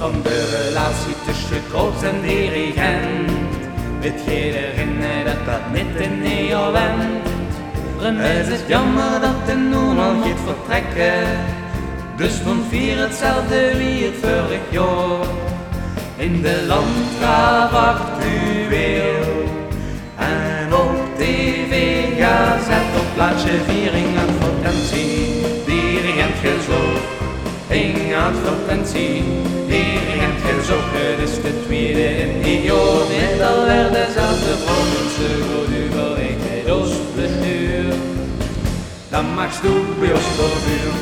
van de relatie tussen coach en dirigent. Weet jij erin dat niet in jou went? Het is jammer dat de noem al gaat vertrekken, dus van vier hetzelfde wie het vorig jaar. In de landgraaf actueel en op tv gezet op plaatsje viering advertentie. Dirigent gezocht, in advertentie. Dirigent gezocht, het is de tweede in die jaar. Niet al werd dezelfde Franse goed overlegd met ons bestuur. Dan magst du bij ons voorbuur.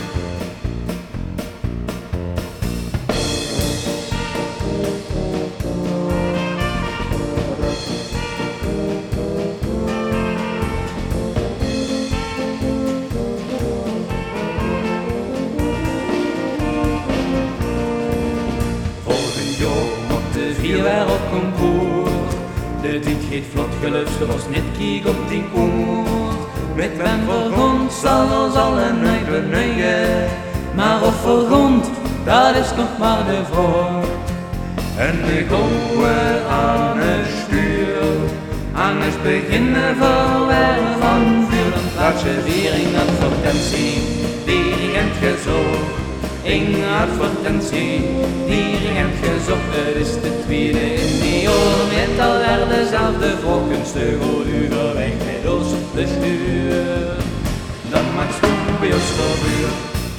Hier weer op concours, de tijd gaat vlot gelust, was net kiek op die koers. Met wem vergrond zal ons allen nooit benuigen, maar of vergrond, dat is nog maar de vraag. En we gaan aan het stuur, aan het beginnen verwerven van vuur. Dan plaatsje viering advertentie, dirigent gezocht. In advertentie, dirigent gezocht, het is de tweede in die jaar. Met al er dezelfde volkenste goed overlegd met ons bestuur. Dan magst du bij ons voorbuur.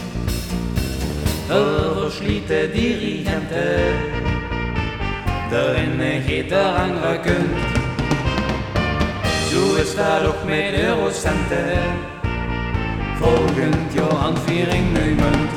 De versleten dirigenten, daarin gaat er aangekund. Zo is dat ook met eurocenten, volgend jaar aan viering neemt.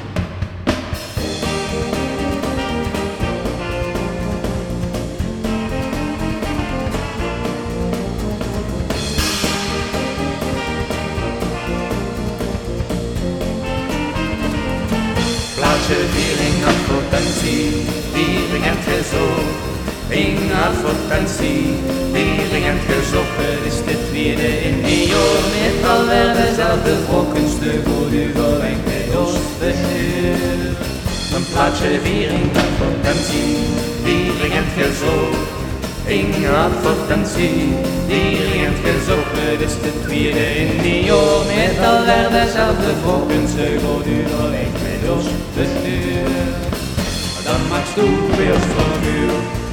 Plaatsje viering advertentie, dirigent gezocht. In advertentie, dirigent gezocht, het is de tweede in die jaar. Met al weer dezelfde volkenste goed overlegd met ons bestuur. Een plaatsje viering advertentie, dirigent gezocht. In advertentie, dirigent gezocht, het is de tweede in die jaar. Met al weer dezelfde volkenste goed overlegd met ons bestuur. Dan magst du bij ons voorbuur.